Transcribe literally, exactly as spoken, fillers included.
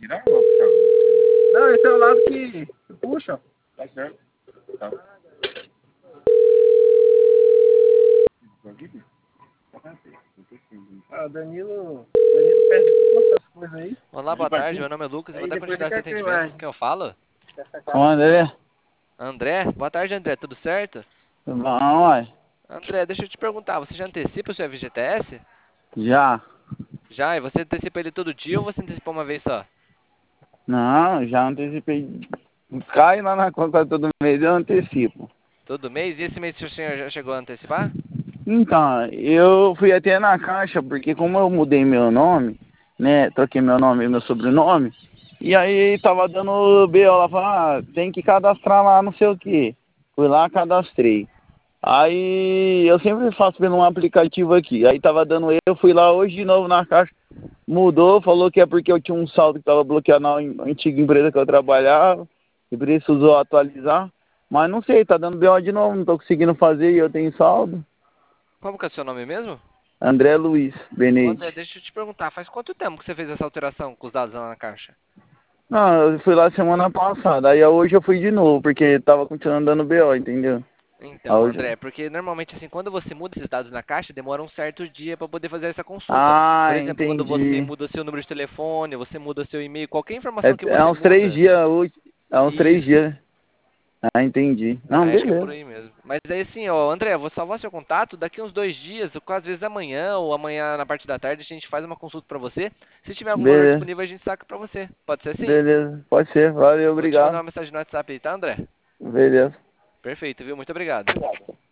Não, esse é o lado que puxa. Tá certo. Tá. Ah, Danilo. Danilo perde todas essas coisas aí. Olá, boa tarde, meu nome é Lucas, eu vou Aí dar depois continuidade ao ele quer que atendimento. vai. Com quem eu falo? Ô, André, André? Boa tarde, André, tudo certo? tudo bom, uai? André, deixa eu te perguntar, você já antecipa o seu F G T S? Já. Já, e você antecipa ele todo dia ou você antecipa uma vez só? Não, já antecipei. Cai lá na conta todo mês, eu antecipo. Todo mês? E esse mês o senhor já chegou a antecipar? Então, eu fui até na caixa, porque como eu mudei meu nome, né, troquei meu nome e meu sobrenome, e aí tava dando B O, ela falou, ah, tem que cadastrar lá não sei o que. Fui lá, cadastrei. Aí eu sempre faço pelo um aplicativo aqui, aí tava dando erro, eu fui lá hoje de novo na caixa, mudou, falou que é porque eu tinha um saldo que tava bloqueado na antiga empresa que eu trabalhava, e precisou atualizar, mas não sei, tá dando B O de novo, não tô conseguindo fazer e eu tenho saldo. Como que é o seu nome mesmo? André Luiz Ô, André, Benete. deixa eu te perguntar, faz quanto tempo que você fez essa alteração com os dados lá na caixa? Não, eu fui lá semana passada, aí hoje eu fui de novo, porque tava continuando dando B O, entendeu? Aí Então, hoje... André, porque normalmente assim, quando você muda esses dados na caixa, demora um certo dia para poder fazer essa consulta. Por Ah, exemplo, quando você entendi. muda seu número de telefone, você muda seu e-mail, qualquer informação que É, é você uns três muda, dias, úteis. É uns três isso. dias. Ah, entendi. Não, Acho que é por beleza. aí mesmo. Mas aí assim, ó, André, eu vou salvar seu contato, daqui uns dois dias, ou às vezes amanhã ou amanhã na parte da tarde, a gente faz uma consulta pra você. Se tiver algum valor Beleza. disponível, a gente saca pra você. Pode ser assim? Beleza. Pode ser. Valeu, Vou te mandar obrigado. uma mensagem no WhatsApp aí, tá, André? Beleza. Perfeito, viu? Muito obrigado.